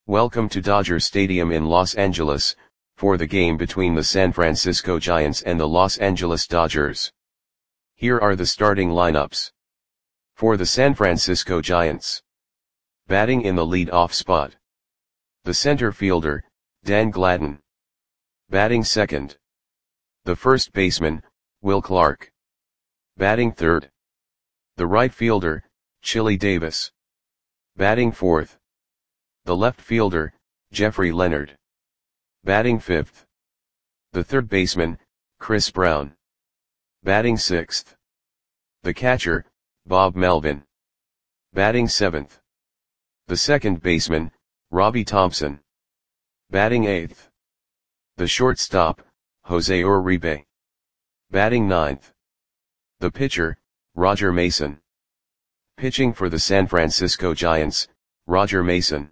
Welcome to Dodger Stadium in Los Angeles, for the game between the San Francisco Giants and the Los Angeles Dodgers. Here are the starting lineups. For the San Francisco Giants. Batting in the lead-off spot. The center fielder, Dan Gladden. Batting second. The first baseman, Will Clark. Batting third. The right fielder, Chili Davis. Batting fourth. The left fielder, Jeffrey Leonard. Batting fifth. The third baseman, Chris Brown. Batting sixth. The catcher, Bob Melvin. Batting seventh. The second baseman, Robbie Thompson. Batting eighth. The shortstop, Jose Uribe. Batting ninth. The pitcher, Roger Mason. Pitching for the San Francisco Giants, Roger Mason.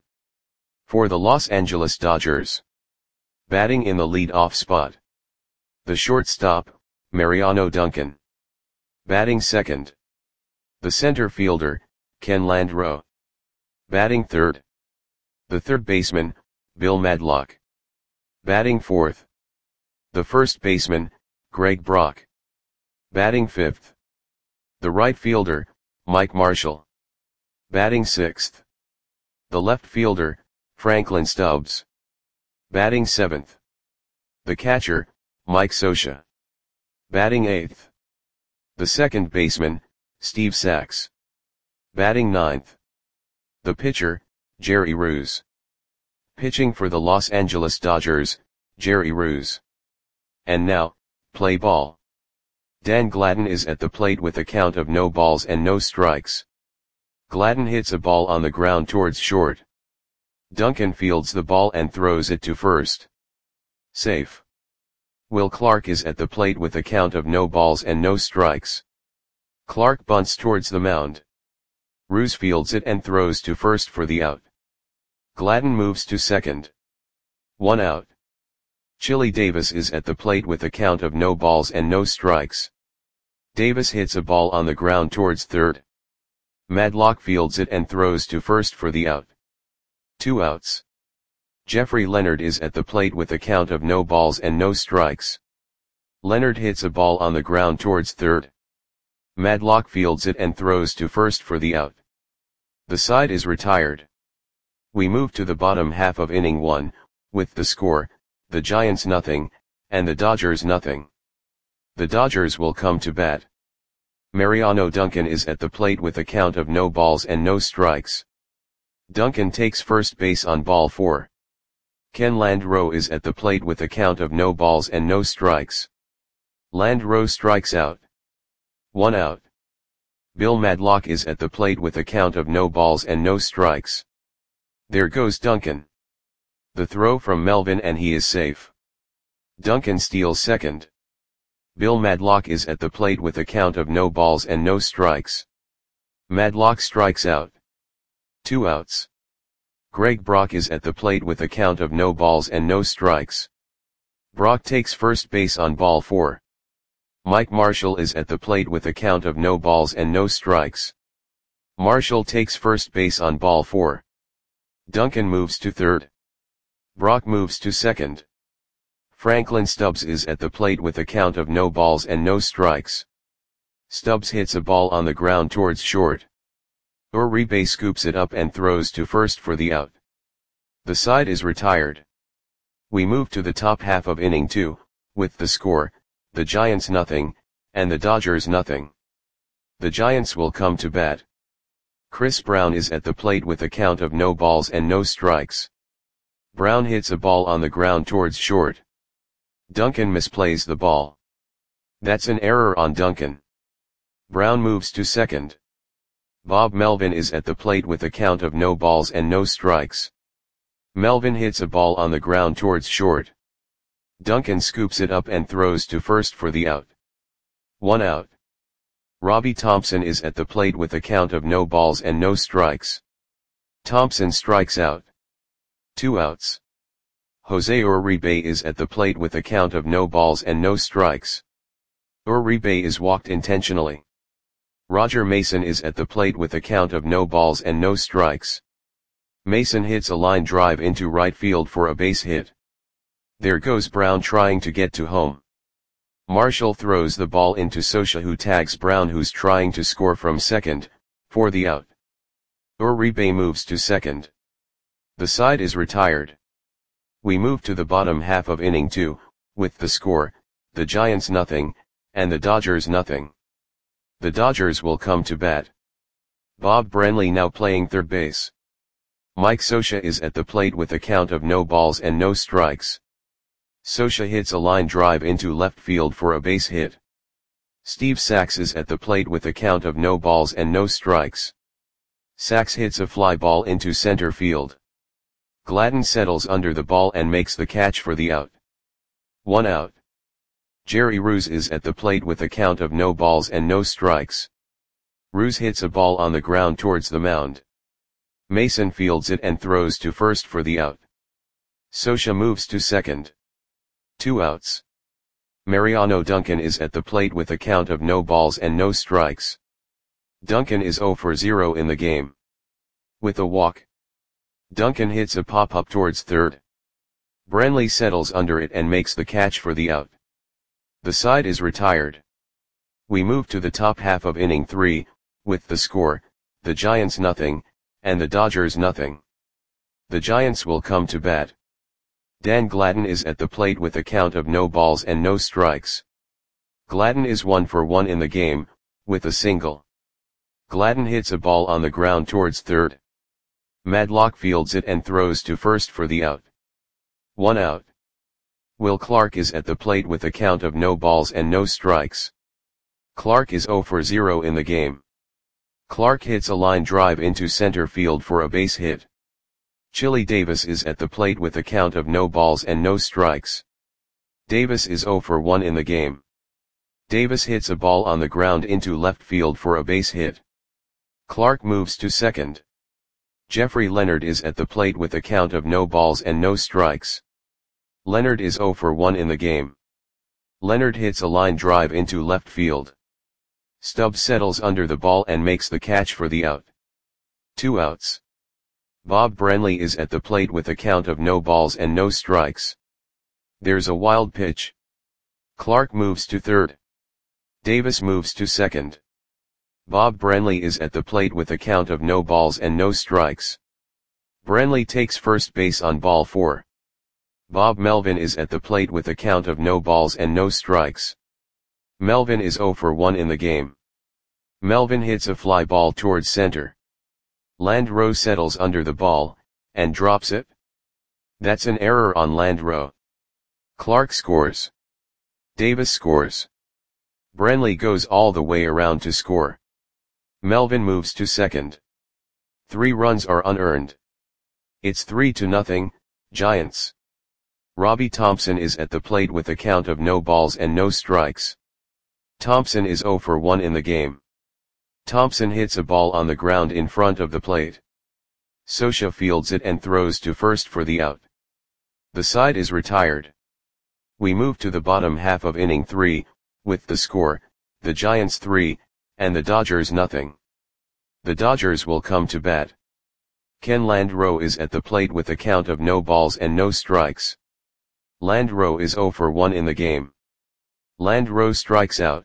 For the Los Angeles Dodgers. Batting in the lead-off spot. The shortstop, Mariano Duncan. Batting second. The center fielder, Ken Landreaux. Batting third. The third baseman, Bill Madlock. Batting fourth. The first baseman, Greg Brock. Batting fifth. The right fielder, Mike Marshall. Batting sixth. The left fielder, Franklin Stubbs. Batting seventh. The catcher, Mike Scioscia. Batting eighth. The second baseman, Steve Sax. Batting ninth. The pitcher, Jerry Ruse. Pitching for the Los Angeles Dodgers, Jerry Ruse. And now, play ball. Dan Gladden is at the plate with a count of no balls and no strikes. Gladden hits a ball on the ground towards short. Duncan fields the ball and throws it to first. Safe. Will Clark is at the plate with a count of no balls and no strikes. Clark bunts towards the mound. Ruse fields it and throws to first for the out. Gladden moves to second. 1 out. Chili Davis is at the plate with a count of no balls and no strikes. Davis hits a ball on the ground towards third. Madlock fields it and throws to first for the out. 2 outs. Jeffrey Leonard is at the plate with a count of no balls and no strikes. Leonard hits a ball on the ground towards third. Madlock fields it and throws to first for the out. The side is retired. We move to the bottom half of inning 1, with the score, the Giants nothing, and the Dodgers nothing. The Dodgers will come to bat. Mariano Duncan is at the plate with a count of no balls and no strikes. Duncan takes first base on ball 4. Ken Landreaux is at the plate with a count of no balls and no strikes. Landreaux strikes out. 1 out. Bill Madlock is at the plate with a count of no balls and no strikes. There goes Duncan. The throw from Melvin and he is safe. Duncan steals second. Bill Madlock is at the plate with a count of no balls and no strikes. Madlock strikes out. 2 outs. Greg Brock is at the plate with a count of no balls and no strikes. Brock takes first base on ball 4. Mike Marshall is at the plate with a count of no balls and no strikes. Marshall takes first base on ball 4. Duncan moves to third. Brock moves to second. Franklin Stubbs is at the plate with a count of no balls and no strikes. Stubbs hits a ball on the ground towards short. Uribe scoops it up and throws to first for the out. The side is retired. We move to the top half of inning 2, with the score, the Giants nothing, and the Dodgers nothing. The Giants will come to bat. Chris Brown is at the plate with a count of no balls and no strikes. Brown hits a ball on the ground towards short. Duncan misplays the ball. That's an error on Duncan. Brown moves to second. Bob Melvin is at the plate with a count of no balls and no strikes. Melvin hits a ball on the ground towards short. Duncan scoops it up and throws to first for the out. 1 out. Robbie Thompson is at the plate with a count of no balls and no strikes. Thompson strikes out. 2 outs. Jose Uribe is at the plate with a count of no balls and no strikes. Uribe is walked intentionally. Roger Mason is at the plate with a count of no balls and no strikes. Mason hits a line drive into right field for a base hit. There goes Brown trying to get to home. Marshall throws the ball into Scioscia, who tags Brown, who's trying to score from second, for the out. Uribe moves to second. The side is retired. We move to the bottom half of inning 2, with the score, the Giants nothing, and the Dodgers nothing. The Dodgers will come to bat. Bob Brenly now playing third base. Mike Scioscia is at the plate with a count of no balls and no strikes. Scioscia hits a line drive into left field for a base hit. Steve Sax is at the plate with a count of no balls and no strikes. Sax hits a fly ball into center field. Gladden settles under the ball and makes the catch for the out. 1 out. Jerry Ruse is at the plate with a count of no balls and no strikes. Ruse hits a ball on the ground towards the mound. Mason fields it and throws to first for the out. Scioscia moves to second. 2 outs. Mariano Duncan is at the plate with a count of no balls and no strikes. Duncan is 0 for 0 in the game. With a walk. Duncan hits a pop-up towards third. Brenly settles under it and makes the catch for the out. The side is retired. We move to the top half of inning 3, with the score, the Giants nothing, and the Dodgers nothing. The Giants will come to bat. Dan Gladden is at the plate with a count of no balls and no strikes. Gladden is 1 for 1 in the game, with a single. Gladden hits a ball on the ground towards third. Madlock fields it and throws to first for the out. 1 out. Will Clark is at the plate with a count of no balls and no strikes. Clark is 0 for 0 in the game. Clark hits a line drive into center field for a base hit. Chili Davis is at the plate with a count of no balls and no strikes. Davis is 0 for 1 in the game. Davis hits a ball on the ground into left field for a base hit. Clark moves to second. Jeffrey Leonard is at the plate with a count of no balls and no strikes. Leonard is 0 for 1 in the game. Leonard hits a line drive into left field. Stubbs settles under the ball and makes the catch for the out. 2 outs. Bob Brenly is at the plate with a count of no balls and no strikes. There's a wild pitch. Clark moves to third. Davis moves to second. Bob Brenly is at the plate with a count of no balls and no strikes. Brenly takes first base on ball 4. Bob Melvin is at the plate with a count of no balls and no strikes. Melvin is 0 for 1 in the game. Melvin hits a fly ball towards center. Landreau settles under the ball, and drops it. That's an error on Landreau. Clark scores. Davis scores. Brenly goes all the way around to score. Melvin moves to second. 3 runs are unearned. It's 3-0, Giants. Robbie Thompson is at the plate with a count of no balls and no strikes. Thompson is 0 for 1 in the game. Thompson hits a ball on the ground in front of the plate. Scioscia fields it and throws to first for the out. The side is retired. We move to the bottom half of inning 3, with the score, the Giants 3, and the Dodgers nothing. The Dodgers will come to bat. Ken Landreau is at the plate with a count of no balls and no strikes. Landreau is 0 for 1 in the game. Landreau strikes out.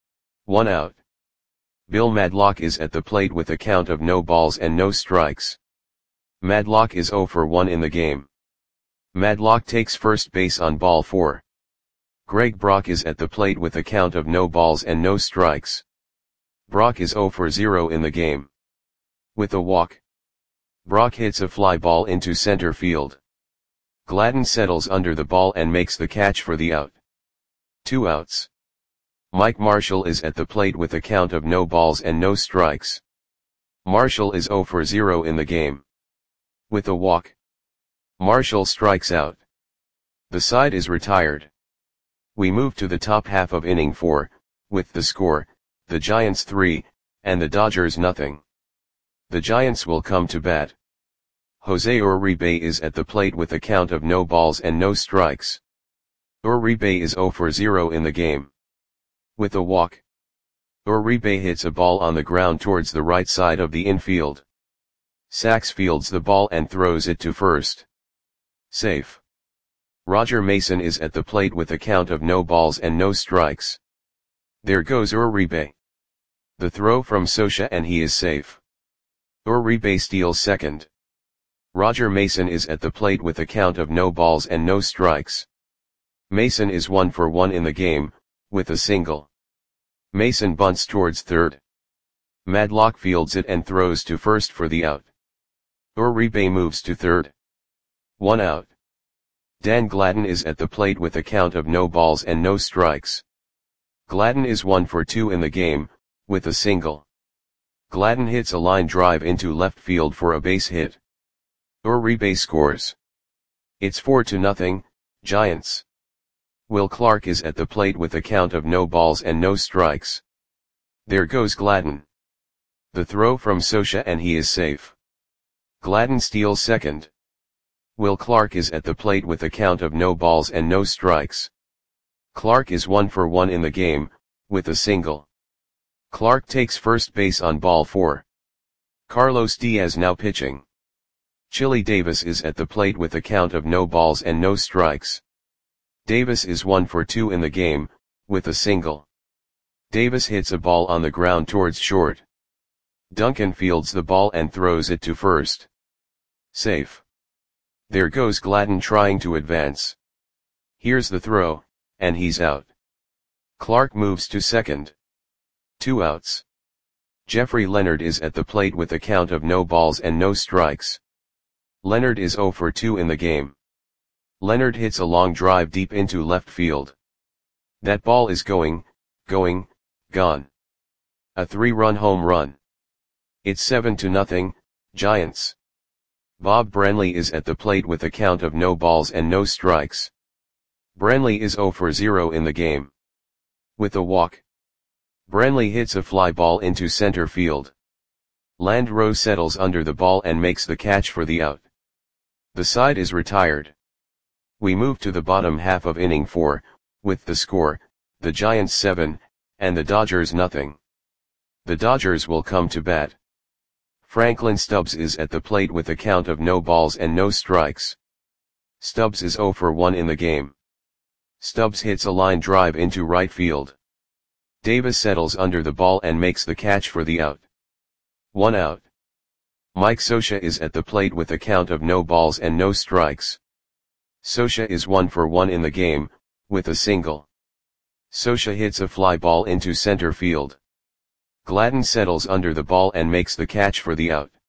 1 out. Bill Madlock is at the plate with a count of no balls and no strikes. Madlock is 0 for 1 in the game. Madlock takes first base on ball 4. Greg Brock is at the plate with a count of no balls and no strikes. Brock is 0 for 0 in the game. With a walk. Brock hits a fly ball into center field. Gladden settles under the ball and makes the catch for the out. 2 outs. Mike Marshall is at the plate with a count of no balls and no strikes. Marshall is 0 for 0 in the game. With a walk. Marshall strikes out. The side is retired. We move to the top half of inning 4, with the score, the Giants 3, and the Dodgers nothing. The Giants will come to bat. Jose Uribe is at the plate with a count of no balls and no strikes. Uribe is 0 for 0 in the game. With a walk. Uribe hits a ball on the ground towards the right side of the infield. Sachs fields the ball and throws it to first. Safe. Roger Mason is at the plate with a count of no balls and no strikes. There goes Uribe. The throw from Scioscia and he is safe. Uribe steals second. Roger Mason is at the plate with a count of no balls and no strikes. Mason is 1 for 1 in the game, with a single. Mason bunts towards third. Madlock fields it and throws to first for the out. Uribe moves to third. 1 out. Dan Gladden is at the plate with a count of no balls and no strikes. Gladden is 1 for 2 in the game, with a single. Gladden hits a line drive into left field for a base hit. Uribe scores. It's 4-0, Giants. Will Clark is at the plate with a count of no balls and no strikes. There goes Gladden. The throw from Scioscia and he is safe. Gladden steals second. Will Clark is at the plate with a count of no balls and no strikes. Clark is 1 for 1 in the game, with a single. Clark takes first base on ball 4. Carlos Diaz now pitching. Chili Davis is at the plate with a count of no balls and no strikes. Davis is 1 for 2 in the game, with a single. Davis hits a ball on the ground towards short. Duncan fields the ball and throws it to first. Safe. There goes Gladden trying to advance. Here's the throw, and he's out. Clark moves to second. 2 outs. Jeffrey Leonard is at the plate with a count of no balls and no strikes. Leonard is 0 for 2 in the game. Leonard hits a long drive deep into left field. That ball is gone. A 3-run home run. It's 7-0, Giants. Bob Branley is at the plate with a count of no balls and no strikes. Branley is 0 for 0 in the game. With a walk. Branley hits a fly ball into center field. Landreau settles under the ball and makes the catch for the out. The side is retired. We move to the bottom half of inning 4, with the score, the Giants 7, and the Dodgers nothing. The Dodgers will come to bat. Franklin Stubbs is at the plate with a count of no balls and no strikes. Stubbs is 0 for 1 in the game. Stubbs hits a line drive into right field. Davis settles under the ball and makes the catch for the out. 1 out. Mike Scioscia is at the plate with a count of no balls and no strikes. Scioscia is 1 for 1 in the game, with a single. Scioscia hits a fly ball into center field. Gladden settles under the ball and makes the catch for the out.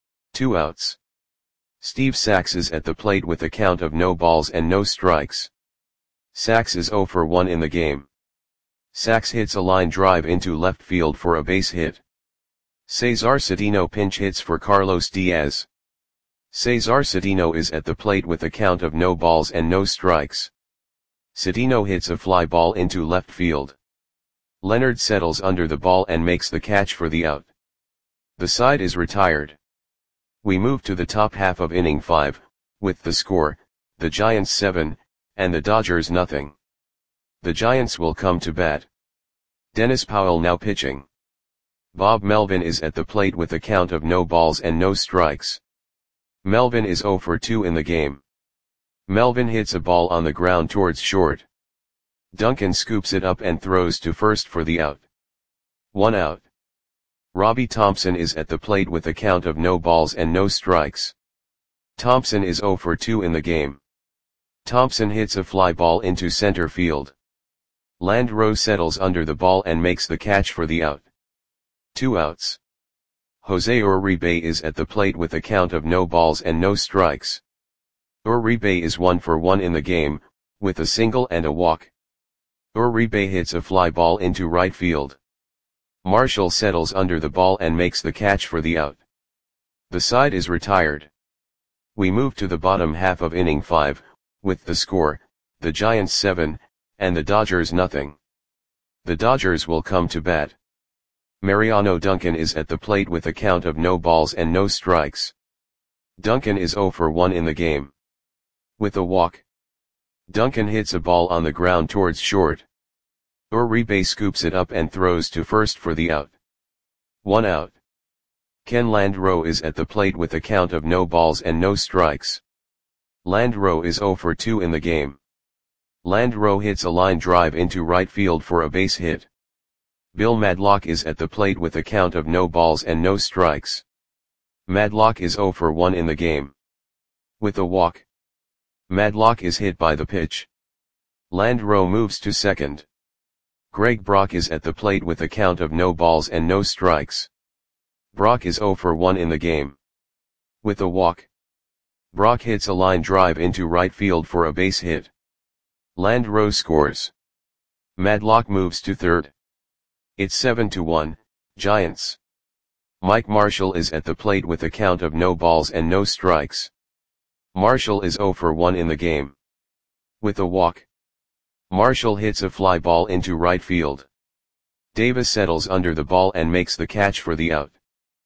2 outs. Steve Sachs is at the plate with a count of no balls and no strikes. Sachs is 0 for 1 in the game. Sachs hits a line drive into left field for a base hit. Cesar Cedeno pinch hits for Carlos Diaz. Cesar Cedeno is at the plate with a count of no balls and no strikes. Cedeno hits a fly ball into left field. Leonard settles under the ball and makes the catch for the out. The side is retired. We move to the top half of inning 5, with the score, the Giants 7, and the Dodgers nothing. The Giants will come to bat. Dennis Powell now pitching. Bob Melvin is at the plate with a count of no balls and no strikes. Melvin is 0 for 2 in the game. Melvin hits a ball on the ground towards short. Duncan scoops it up and throws to first for the out. 1 out. Robbie Thompson is at the plate with a count of no balls and no strikes. Thompson is 0 for 2 in the game. Thompson hits a fly ball into center field. Landreau settles under the ball and makes the catch for the out. 2 outs. Jose Uribe is at the plate with a count of no balls and no strikes. Uribe is 1 for 1 in the game, with a single and a walk. Uribe hits a fly ball into right field. Marshall settles under the ball and makes the catch for the out. The side is retired. We move to the bottom half of inning 5, with the score, the Giants 7, and the Dodgers nothing. The Dodgers will come to bat. Mariano Duncan is at the plate with a count of no balls and no strikes. Duncan is 0 for 1 in the game. With a walk. Duncan hits a ball on the ground towards short. Uribe scoops it up and throws to first for the out. 1 out. Ken Landreau is at the plate with a count of no balls and no strikes. Landreau is 0 for 2 in the game. Landreau hits a line drive into right field for a base hit. Bill Madlock is at the plate with a count of no balls and no strikes. Madlock is 0 for 1 in the game. With a walk. Madlock is hit by the pitch. Landreau moves to second. Greg Brock is at the plate with a count of no balls and no strikes. Brock is 0 for 1 in the game. With a walk. Brock hits a line drive into right field for a base hit. Landreau scores. Madlock moves to third. It's 7-1, Giants. Mike Marshall is at the plate with a count of no balls and no strikes. Marshall is 0 for 1 in the game. With a walk. Marshall hits a fly ball into right field. Davis settles under the ball and makes the catch for the out.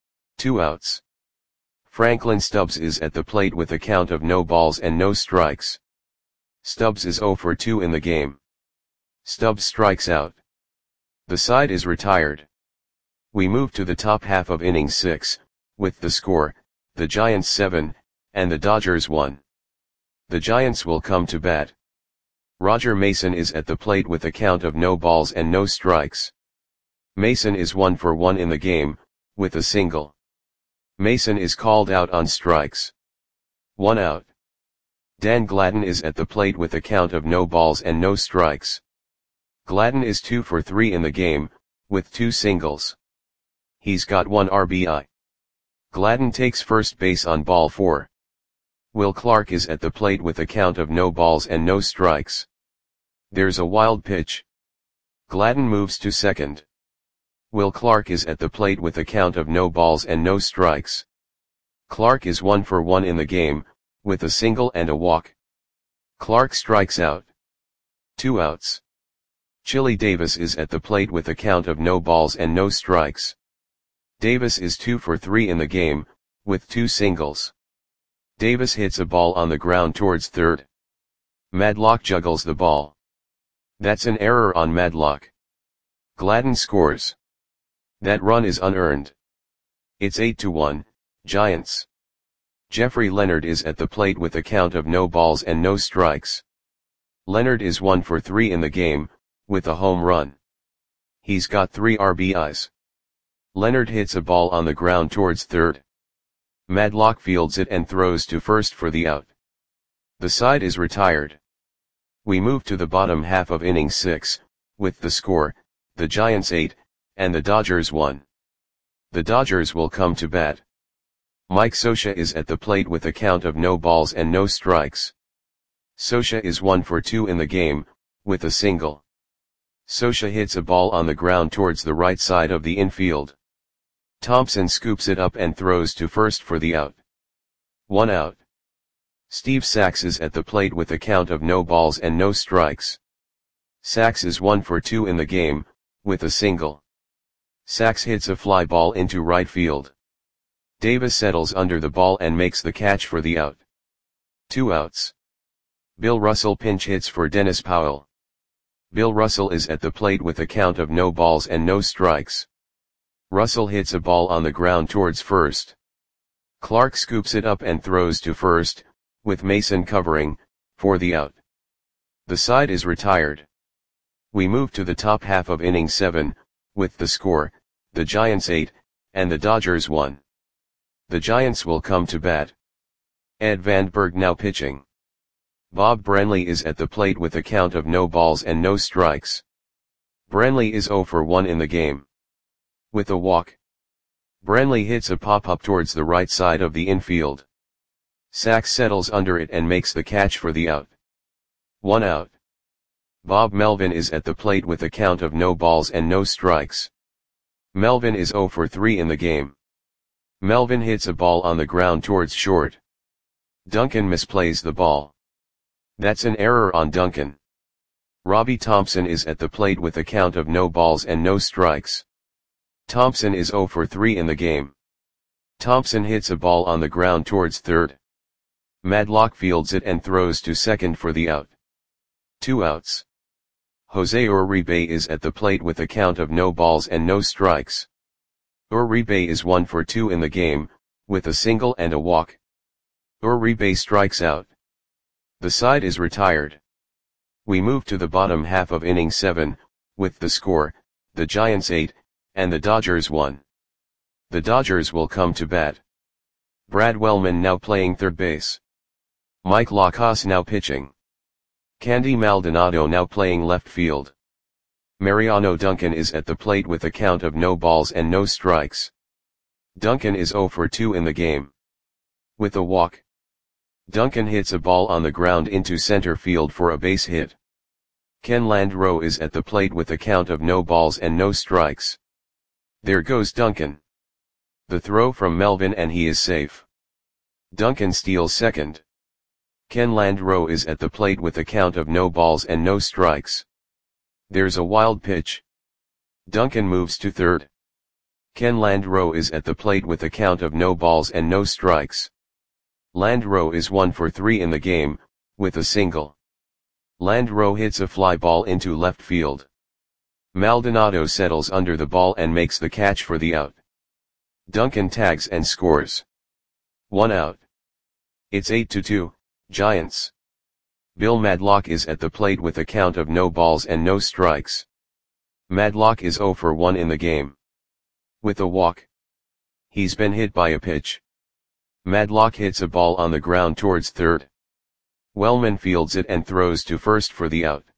2 outs. Franklin Stubbs is at the plate with a count of no balls and no strikes. Stubbs is 0 for 2 in the game. Stubbs strikes out. The side is retired. We move to the top half of inning 6, with the score, the Giants 7, and the Dodgers 1. The Giants will come to bat. Roger Mason is at the plate with a count of no balls and no strikes. Mason is 1 for 1 in the game, with a single. Mason is called out on strikes. 1 out. Dan Gladden is at the plate with a count of no balls and no strikes. Gladden is 2 for 3 in the game, with 2 singles. He's got 1 RBI. Gladden takes first base on ball 4. Will Clark is at the plate with a count of no balls and no strikes. There's a wild pitch. Gladden moves to second. Will Clark is at the plate with a count of no balls and no strikes. Clark is 1 for 1 in the game, with a single and a walk. Clark strikes out. 2 outs. Chili Davis is at the plate with a count of no balls and no strikes. Davis is 2 for 3 in the game, with 2 singles. Davis hits a ball on the ground towards third. Madlock juggles the ball. That's an error on Madlock. Gladden scores. That run is unearned. It's 8-1, Giants. Jeffrey Leonard is at the plate with a count of no balls and no strikes. Leonard is 1 for 3 in the game, with a home run. He's got 3 RBIs. Leonard hits a ball on the ground towards third. Madlock fields it and throws to first for the out. The side is retired. We move to the bottom half of inning 6, with the score, the Giants 8, and the Dodgers 1. The Dodgers will come to bat. Mike Scioscia is at the plate with a count of no balls and no strikes. Scioscia is 1 for 2 in the game, with a single. Scioscia hits a ball on the ground towards the right side of the infield. Thompson scoops it up and throws to first for the out. 1 out. Steve Sax is at the plate with a count of no balls and no strikes. Sax is 1 for 2 in the game, with a single. Sax hits a fly ball into right field. Davis settles under the ball and makes the catch for the out. 2 outs. Bill Russell pinch hits for Dennis Powell. Bill Russell is at the plate with a count of no balls and no strikes. Russell hits a ball on the ground towards first. Clark scoops it up and throws to first, with Mason covering, for the out. The side is retired. We move to the top half of inning 7, with the score, the Giants 8, and the Dodgers 1. The Giants will come to bat. Ed Vandenberg now pitching. Bob Brenly is at the plate with a count of no balls and no strikes. Brenly is 0 for 1 in the game. With a walk. Brenly hits a pop-up towards the right side of the infield. Sax settles under it and makes the catch for the out. 1 out. Bob Melvin is at the plate with a count of no balls and no strikes. Melvin is 0 for 3 in the game. Melvin hits a ball on the ground towards short. Duncan misplays the ball. That's an error on Duncan. Robbie Thompson is at the plate with a count of no balls and no strikes. Thompson is 0 for 3 in the game. Thompson hits a ball on the ground towards third. Madlock fields it and throws to second for the out. 2 outs. Jose Uribe is at the plate with a count of no balls and no strikes. Uribe is 1 for 2 in the game, with a single and a walk. Uribe strikes out. The side is retired. We move to the bottom half of inning 7, with the score, the Giants 8, and the Dodgers 1. The Dodgers will come to bat. Brad Wellman now playing third base. Mike Lacasse now pitching. Candy Maldonado now playing left field. Mariano Duncan is at the plate with a count of no balls and no strikes. Duncan is 0 for 2 in the game. With a walk. Duncan hits a ball on the ground into center field for a base hit. Ken Landreaux is at the plate with a count of no balls and no strikes. There goes Duncan. The throw from Melvin and he is safe. Duncan steals second. Ken Landreaux is at the plate with a count of no balls and no strikes. There's a wild pitch. Duncan moves to third. Ken Landreaux is at the plate with a count of no balls and no strikes. Landreaux is 1 for 3 in the game, with a single. Landreaux hits a fly ball into left field. Maldonado settles under the ball and makes the catch for the out. Duncan tags and scores. 1 out. It's 8-2, Giants. Bill Madlock is at the plate with a count of no balls and no strikes. Madlock is 0 for 1 in the game. With a walk. He's been hit by a pitch. Madlock hits a ball on the ground towards third. Wellman fields it and throws to first for the out.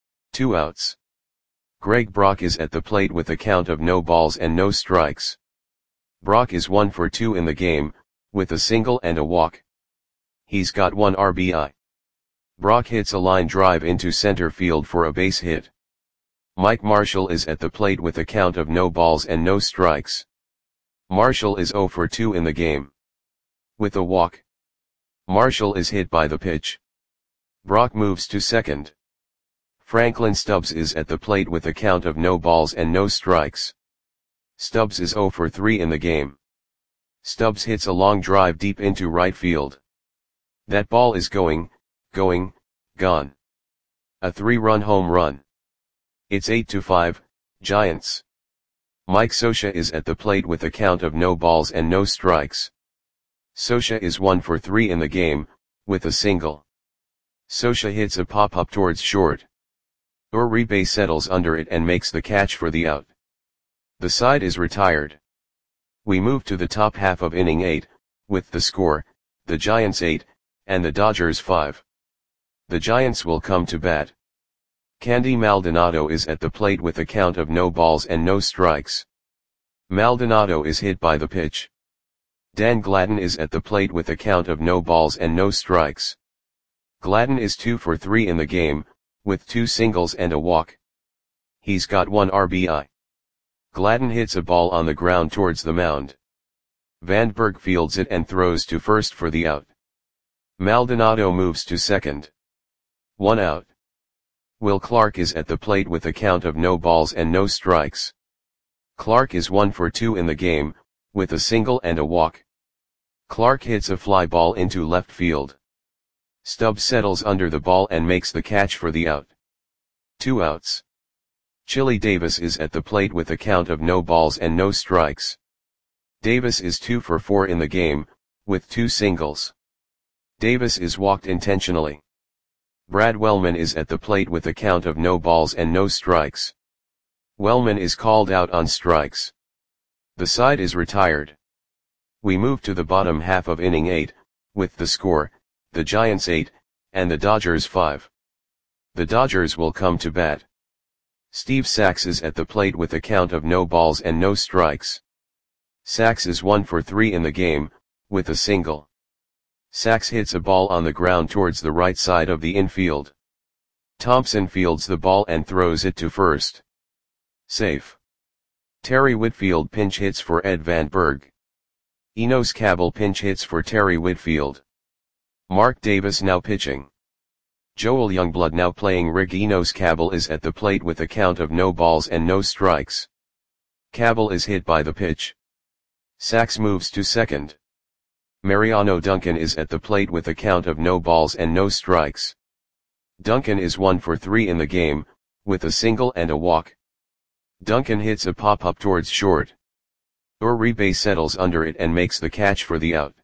2 outs. Greg Brock is at the plate with a count of no balls and no strikes. Brock is 1 for 2 in the game, with a single and a walk. He's got 1 RBI. Brock hits a line drive into center field for a base hit. Mike Marshall is at the plate with a count of no balls and no strikes. Marshall is 0 for 2 in the game. With a walk. Marshall is hit by the pitch. Brock moves to second. Franklin Stubbs is at the plate with a count of no balls and no strikes. Stubbs is 0 for 3 in the game. Stubbs hits a long drive deep into right field. That ball is gone. A 3-run home run. It's 8-5, Giants. Mike Scioscia is at the plate with a count of no balls and no strikes. Scioscia is 1 for 3 in the game, with a single. Scioscia hits a pop-up towards short. Uribe settles under it and makes the catch for the out. The side is retired. We move to the top half of inning 8, with the score, the Giants 8, and the Dodgers 5. The Giants will come to bat. Candy Maldonado is at the plate with a count of no balls and no strikes. Maldonado is hit by the pitch. Dan Gladden is at the plate with a count of no balls and no strikes. Gladden is 2 for 3 in the game, with 2 singles and a walk. He's got 1 RBI. Gladden hits a ball on the ground towards the mound. Vandenberg fields it and throws to first for the out. Maldonado moves to second. 1 out. Will Clark is at the plate with a count of no balls and no strikes. Clark is 1 for 2 in the game, with a single and a walk. Clark hits a fly ball into left field. Stubbs settles under the ball and makes the catch for the out. 2 outs. Chili Davis is at the plate with a count of no balls and no strikes. Davis is 2 for 4 in the game, with 2 singles. Davis is walked intentionally. Brad Wellman is at the plate with a count of no balls and no strikes. Wellman is called out on strikes. The side is retired. We move to the bottom half of inning 8, with the score, the Giants 8, and the Dodgers 5. The Dodgers will come to bat. Steve Sax is at the plate with a count of no balls and no strikes. Sax is 1 for 3 in the game, with a single. Sax hits a ball on the ground towards the right side of the infield. Thompson fields the ball and throws it to first. Safe. Terry Whitfield pinch hits for Ed Vandenberg. Enos Cabell pinch hits for Terry Whitfield. Mark Davis now pitching. Joel Youngblood now playing rig. Enos Cabell is at the plate with a count of no balls and no strikes. Cabell is hit by the pitch. Sax moves to second. Mariano Duncan is at the plate with a count of no balls and no strikes. Duncan is 1 for 3 in the game, with a single and a walk. Duncan hits a pop-up towards short. Uribe settles under it and makes the catch for the out.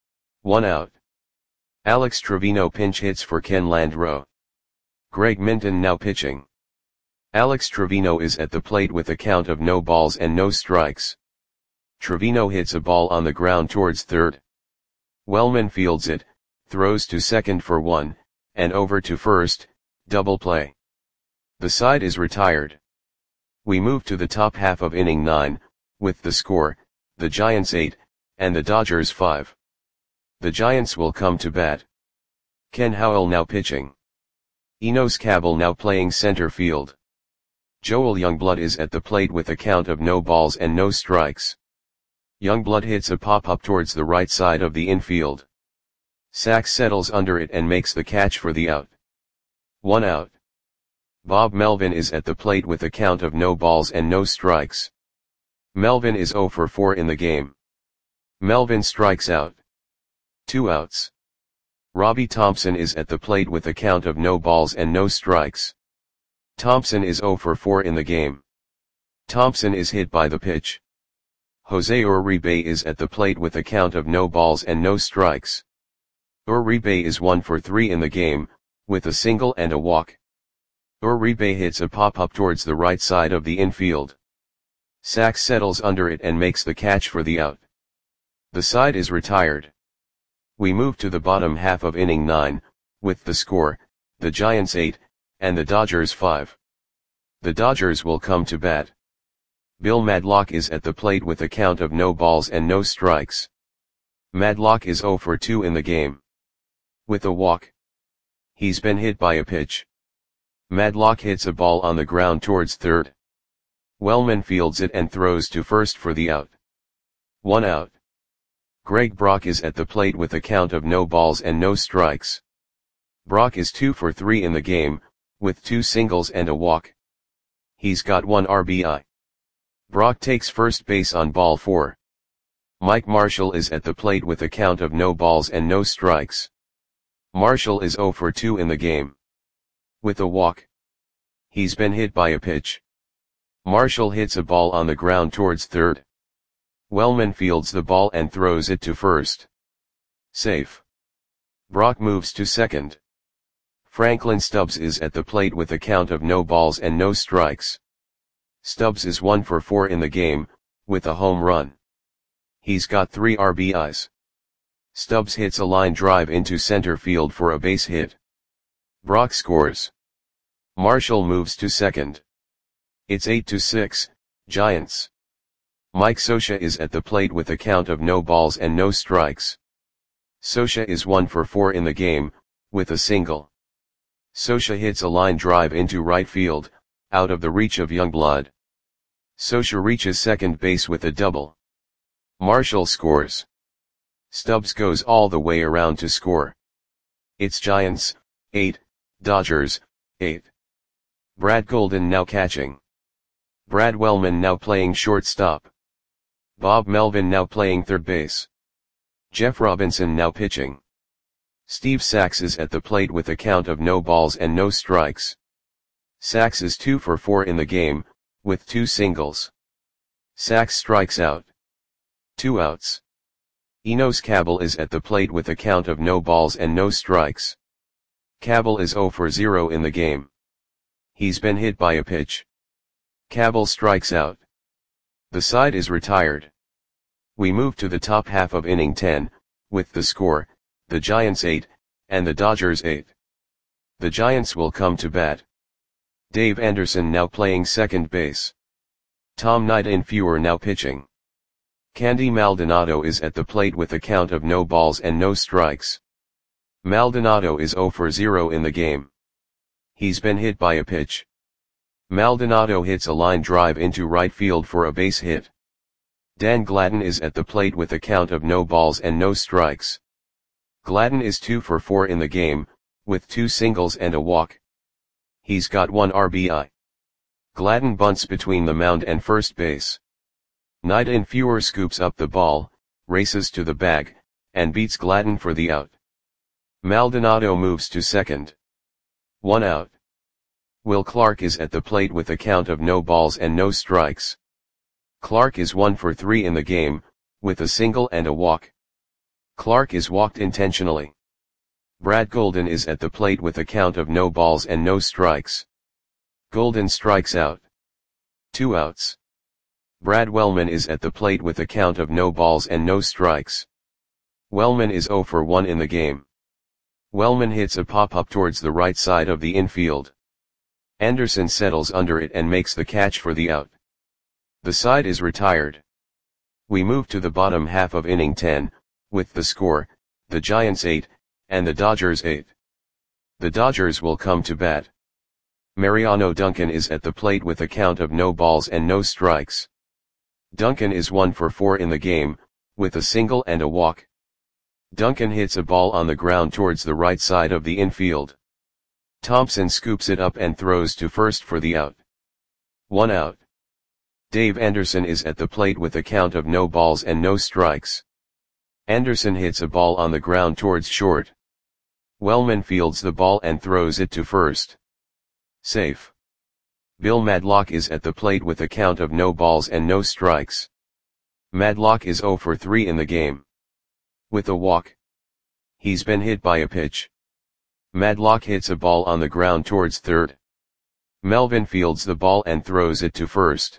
1 out. Alex Trevino pinch hits for Ken Landreau. Greg Minton now pitching. Alex Trevino is at the plate with a count of no balls and no strikes. Trevino hits a ball on the ground towards third. Wellman fields it, throws to second for 1, and over to first, double play. The side is retired. We move to the top half of inning 9, with the score, the Giants 8, and the Dodgers 5. The Giants will come to bat. Ken Howell now pitching. Enos Cabell now playing center field. Joel Youngblood is at the plate with a count of no balls and no strikes. Youngblood hits a pop-up towards the right side of the infield. Sachs settles under it and makes the catch for the out. 1 out. Bob Melvin is at the plate with a count of no balls and no strikes. Melvin is 0 for 4 in the game. Melvin strikes out. 2 outs. Robbie Thompson is at the plate with a count of no balls and no strikes. Thompson is 0 for 4 in the game. Thompson is hit by the pitch. Jose Uribe is at the plate with a count of no balls and no strikes. Uribe is 1 for 3 in the game, with a single and a walk. Uribe hits a pop-up towards the right side of the infield. Sachs settles under it and makes the catch for the out. The side is retired. We move to the bottom half of inning 9, with the score, the Giants 8, and the Dodgers 5. The Dodgers will come to bat. Bill Madlock is at the plate with a count of no balls and no strikes. Madlock is 0 for 2 in the game. With a walk. He's been hit by a pitch. Madlock hits a ball on the ground towards third. Wellman fields it and throws to first for the out. 1 out. Greg Brock is at the plate with a count of no balls and no strikes. Brock is 2 for 3 in the game, with 2 singles and a walk. He's got 1 RBI. Brock takes first base on ball 4. Mike Marshall is at the plate with a count of no balls and no strikes. Marshall is 0 for 2 in the game. With a walk. He's been hit by a pitch. Marshall hits a ball on the ground towards third. Wellman fields the ball and throws it to first. Safe. Brock moves to second. Franklin Stubbs is at the plate with a count of no balls and no strikes. Stubbs is 1 for 4 in the game, with a home run. He's got 3 RBIs. Stubbs hits a line drive into center field for a base hit. Brock scores. Marshall moves to second. It's 8-6, Giants. Mike Scioscia is at the plate with a count of no balls and no strikes. Scioscia is 1 for 4 in the game, with a single. Scioscia hits a line drive into right field, out of the reach of Youngblood. Scioscia reaches second base with a double. Marshall scores. Stubbs goes all the way around to score. It's Giants, 8, Dodgers, 8. Brad Golden now catching. Brad Wellman now playing shortstop. Bob Melvin now playing third base. Jeff Robinson now pitching. Steve Sachs is at the plate with a count of no balls and no strikes. Sachs is 2 for 4 in the game, with 2 singles. Sachs strikes out. 2 outs. Enos Cabell is at the plate with a count of no balls and no strikes. Cabell is 0 for 0 in the game. He's been hit by a pitch. Cabell strikes out. The side is retired. We move to the top half of inning 10, with the score, the Giants 8, and the Dodgers 8. The Giants will come to bat. Dave Anderson now playing second base. Tom Nightinfuer now pitching. Candy Maldonado is at the plate with a count of no balls and no strikes. Maldonado is 0 for 0 in the game. He's been hit by a pitch. Maldonado hits a line drive into right field for a base hit. Dan Gladden is at the plate with a count of no balls and no strikes. Gladden is 2 for 4 in the game, with 2 singles and a walk. He's got 1 RBI. Gladden bunts between the mound and first base. Nightinfuer scoops up the ball, races to the bag, and beats Gladden for the out. Maldonado moves to second. 1 out. Will Clark is at the plate with a count of no balls and no strikes. Clark is 1 for 3 in the game, with a single and a walk. Clark is walked intentionally. Brad Golden is at the plate with a count of no balls and no strikes. Golden strikes out. 2 outs. Brad Wellman is at the plate with a count of no balls and no strikes. Wellman is 0 for 1 in the game. Wellman hits a pop-up towards the right side of the infield. Anderson settles under it and makes the catch for the out. The side is retired. We move to the bottom half of inning 10, with the score, the Giants 8, and the Dodgers 8. The Dodgers will come to bat. Mariano Duncan is at the plate with a count of no balls and no strikes. Duncan is 1 for 4 in the game, with a single and a walk. Duncan hits a ball on the ground towards the right side of the infield. Thompson scoops it up and throws to first for the out. 1 out. Dave Anderson is at the plate with a count of no balls and no strikes. Anderson hits a ball on the ground towards short. Wellman fields the ball and throws it to first. Safe. Bill Madlock is at the plate with a count of no balls and no strikes. Madlock is 0 for 3 in the game. With a walk. He's been hit by a pitch. Madlock hits a ball on the ground towards third. Melvin fields the ball and throws it to first.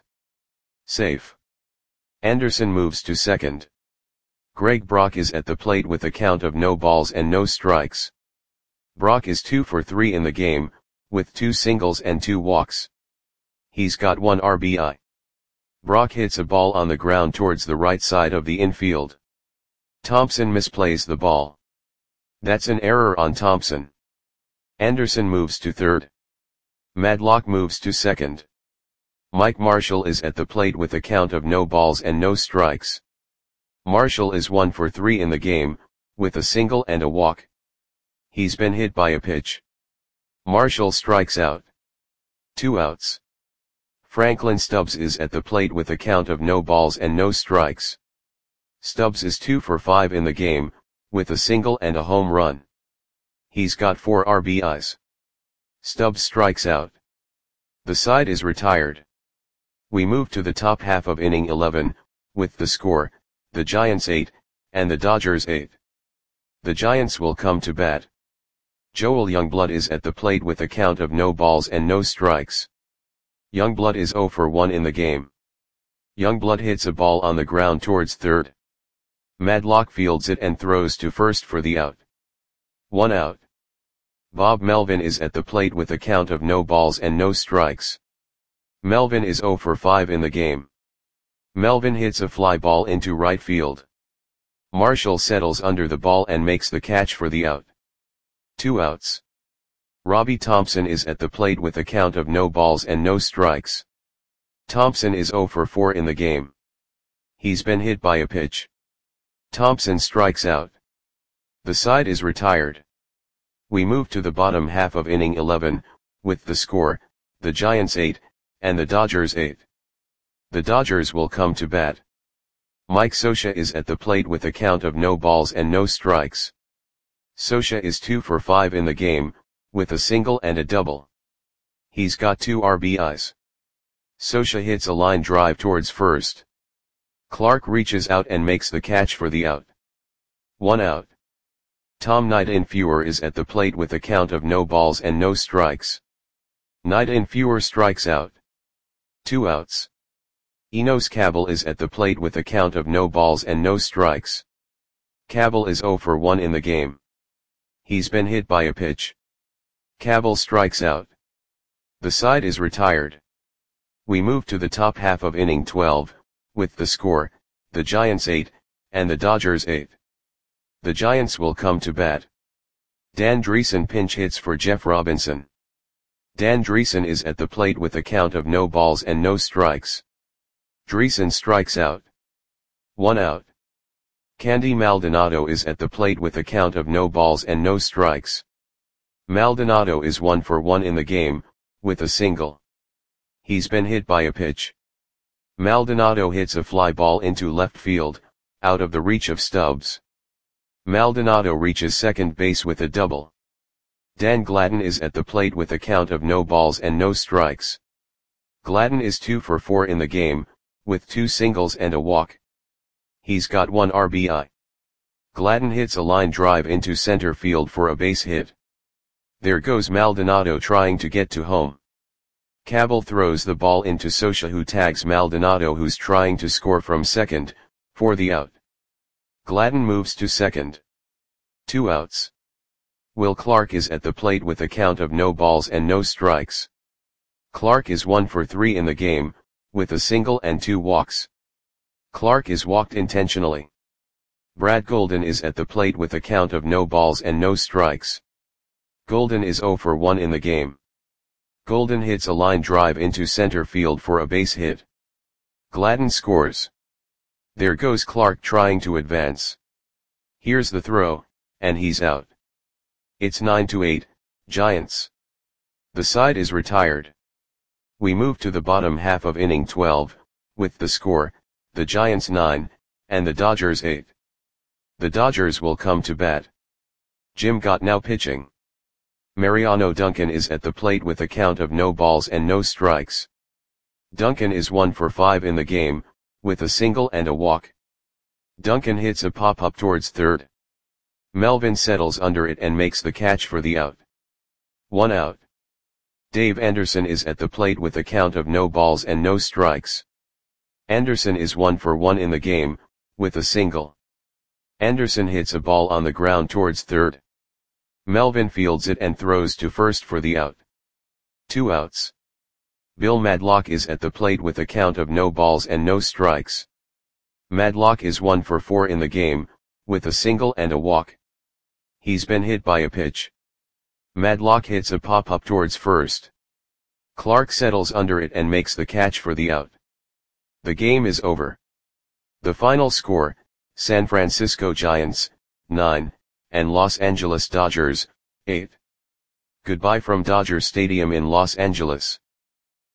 Safe. Anderson moves to second. Greg Brock is at the plate with a count of no balls and no strikes. Brock is 2 for 3 in the game, with 2 singles and 2 walks. He's got 1 RBI. Brock hits a ball on the ground towards the right side of the infield. Thompson misplays the ball. That's an error on Thompson. Anderson moves to third. Madlock moves to second. Mike Marshall is at the plate with a count of no balls and no strikes. Marshall is 1 for 3 in the game, with a single and a walk. He's been hit by a pitch. Marshall strikes out. 2 outs. Franklin Stubbs is at the plate with a count of no balls and no strikes. Stubbs is 2 for 5 in the game, with a single and a home run. He's got 4 RBIs. Stubbs strikes out. The side is retired. We move to the top half of inning 11, with the score, the Giants 8, and the Dodgers 8. The Giants will come to bat. Joel Youngblood is at the plate with a count of no balls and no strikes. Youngblood is 0 for 1 in the game. Youngblood hits a ball on the ground towards third. Madlock fields it and throws to first for the out. 1 out. Bob Melvin is at the plate with a count of no balls and no strikes. Melvin is 0 for 5 in the game. Melvin hits a fly ball into right field. Marshall settles under the ball and makes the catch for the out. 2 outs. Robbie Thompson is at the plate with a count of no balls and no strikes. Thompson is 0 for 4 in the game. He's been hit by a pitch. Thompson strikes out. The side is retired. We move to the bottom half of inning 11, with the score, the Giants 8, and the Dodgers 8. The Dodgers will come to bat. Mike Scioscia is at the plate with a count of no balls and no strikes. Scioscia is 2 for 5 in the game, with a single and a double. He's got 2 RBIs. Scioscia hits a line drive towards first. Clark reaches out and makes the catch for the out. 1 out. Tom Nightinfuer is at the plate with a count of no balls and no strikes. Nightinfuer strikes out. 2 outs. Enos Cabell is at the plate with a count of no balls and no strikes. Cabell is 0 for 1 in the game. He's been hit by a pitch. Cabell strikes out. The side is retired. We move to the top half of inning 12, with the score, the Giants 8, and the Dodgers 8. The Giants will come to bat. Dan Dreesen pinch hits for Jeff Robinson. Dan Dreesen is at the plate with a count of no balls and no strikes. Dreesen strikes out. 1 out. Candy Maldonado is at the plate with a count of no balls and no strikes. Maldonado is 1 for 1 in the game, with a single. He's been hit by a pitch. Maldonado hits a fly ball into left field, out of the reach of Stubbs. Maldonado reaches second base with a double. Dan Gladden is at the plate with a count of no balls and no strikes. Gladden is 2 for 4 in the game, with 2 singles and a walk. He's got 1 RBI. Gladden hits a line drive into center field for a base hit. There goes Maldonado trying to get to home. Cabell throws the ball into Socha, who tags Maldonado, who's trying to score from second, for the out. Gladden moves to second. 2 outs. Will Clark is at the plate with a count of no balls and no strikes. Clark is 1 for 3 in the game, with a single and 2 walks. Clark is walked intentionally. Brad Golden is at the plate with a count of no balls and no strikes. Golden is 0 for 1 in the game. Golden hits a line drive into center field for a base hit. Gladden scores. There goes Clark trying to advance. Here's the throw, and he's out. It's 9-8, Giants. The side is retired. We move to the bottom half of inning 12, with the score, the Giants 9, and the Dodgers 8. The Dodgers will come to bat. Jim Gott now pitching. Mariano Duncan is at the plate with a count of no balls and no strikes. Duncan is 1 for 5 in the game, with a single and a walk. Duncan hits a pop-up towards third. Melvin settles under it and makes the catch for the out. 1 out. Dave Anderson is at the plate with a count of no balls and no strikes. Anderson is 1 for 1 in the game, with a single. Anderson hits a ball on the ground towards third. Melvin fields it and throws to first for the out. 2 outs. Bill Madlock is at the plate with a count of no balls and no strikes. Madlock is 1 for 4 in the game, with a single and a walk. He's been hit by a pitch. Madlock hits a pop-up towards first. Clark settles under it and makes the catch for the out. The game is over. The final score, San Francisco Giants, 9, and Los Angeles Dodgers, 8. Goodbye from Dodger Stadium in Los Angeles.